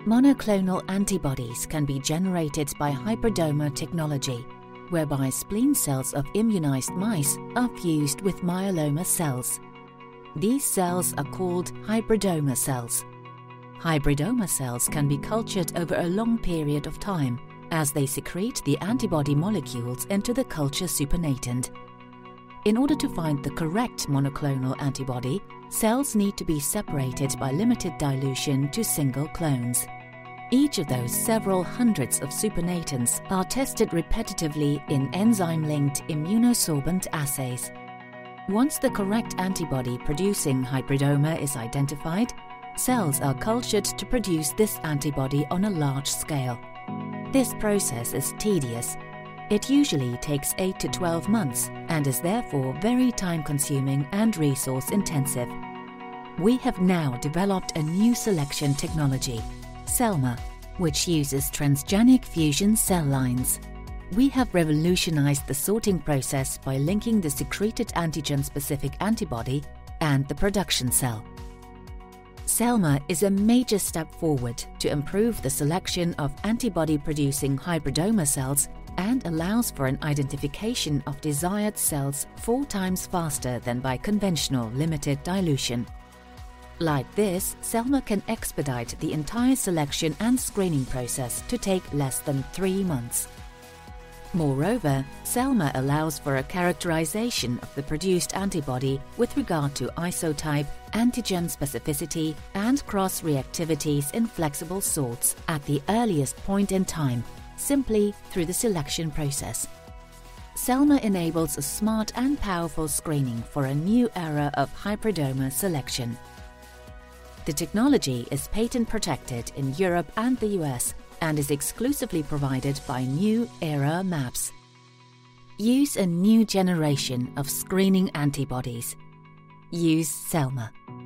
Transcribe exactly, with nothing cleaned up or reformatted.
Monoclonal antibodies can be generated by hybridoma technology, whereby spleen cells of immunized mice are fused with myeloma cells. These cells are called hybridoma cells. Hybridoma cells can be cultured over a long period of time, as they secrete the antibody molecules into the culture supernatant. In order to find the correct monoclonal antibody, cells need to be separated by limited dilution to single clones. Each of those several hundreds of supernatants are tested repetitively in enzyme-linked immunosorbent assays. Once the correct antibody-producing hybridoma is identified, cells are cultured to produce this antibody on a large scale. This process is tedious. It usually takes eight to twelve months and is therefore very time-consuming and resource-intensive. We have now developed a new selection technology, CELMA, which uses transgenic fusion cell lines. We have revolutionized the sorting process by linking the secreted antigen-specific antibody and the production cell. CELMA is a major step forward to improve the selection of antibody-producing hybridoma cells and allows for an identification of desired cells four times faster than by conventional limited dilution. Like this, CELMA can expedite the entire selection and screening process to take less than three months. Moreover, CELMA allows for a characterization of the produced antibody with regard to isotype, antigen specificity, and cross-reactivities in flexible sorts at the earliest point in time, simply through the selection process. CELMA enables a smart and powerful screening for a new era of hybridoma selection. The technology is patent protected in Europe and the U S and is exclusively provided by New Era Mabs. Use a new generation of screening antibodies. Use CELMA.